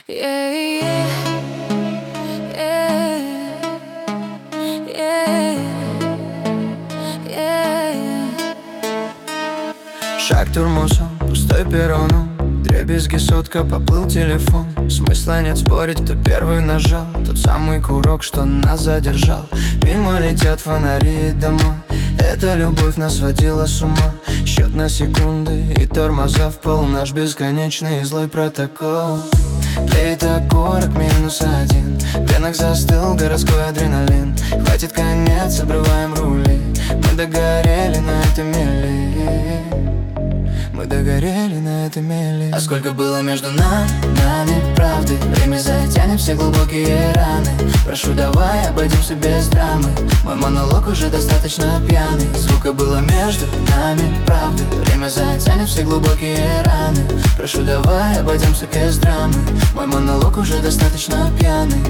Yeah, yeah, yeah, yeah, yeah. Шаг тормозом, пустой перроном, дребезги сотка, поплыл телефон. Смысла нет спорить, кто первый нажал тот самый курок, что нас задержал. Мимо летят фонари и дома, эта любовь нас сводила с ума. Счет на секунды и тормоза в пол, наш бесконечный злой протокол. Тлеет окурок -1, в венах застыл городской адреналин. Хватит конец, обрываем рули, мы догорели на этой мели. Мы догорели на этой мели. А сколько было между нами правды, время затянет все глубокие раны. Прошу, давай обойдемся без драмы, мой монолог уже достаточно пьяный. Сколько было между нами правды, время затянет все глубокие раны. Прошу, давай обойдемся без драмы, мой монолог уже достаточно пьяный.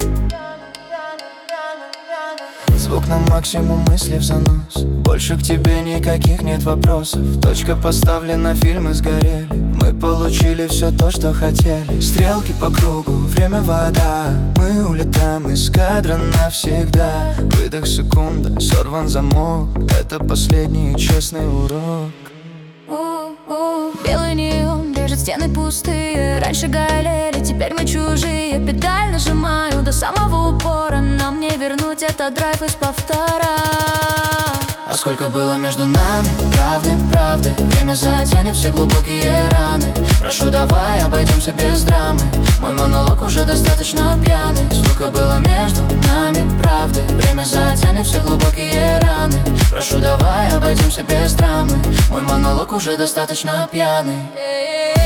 Звук на максимум, мысли в занос. Больше к тебе никаких нет вопросов. Точка поставлена, фильмы сгорели. Мы получили все то, что хотели. Стрелки по кругу, время вода. Мы улетаем из кадра навсегда. Выдох секунда, сорван замок. Это последний честный урок. Белый неон режет стены пустые. Раньше горели, теперь мы чужие. Педаль нажимаю до самого упора. Нам не вернуть этот драйв из повтора. А сколько было между нами правды, время затянет все глубокие раны. Прошу, давай обойдемся без драмы, мой монолог уже достаточно пьяный. Сколько было между нами правды, время затянет все глубокие раны. Прошу, давай обойдемся без драмы, мой монолог уже достаточно пьяный.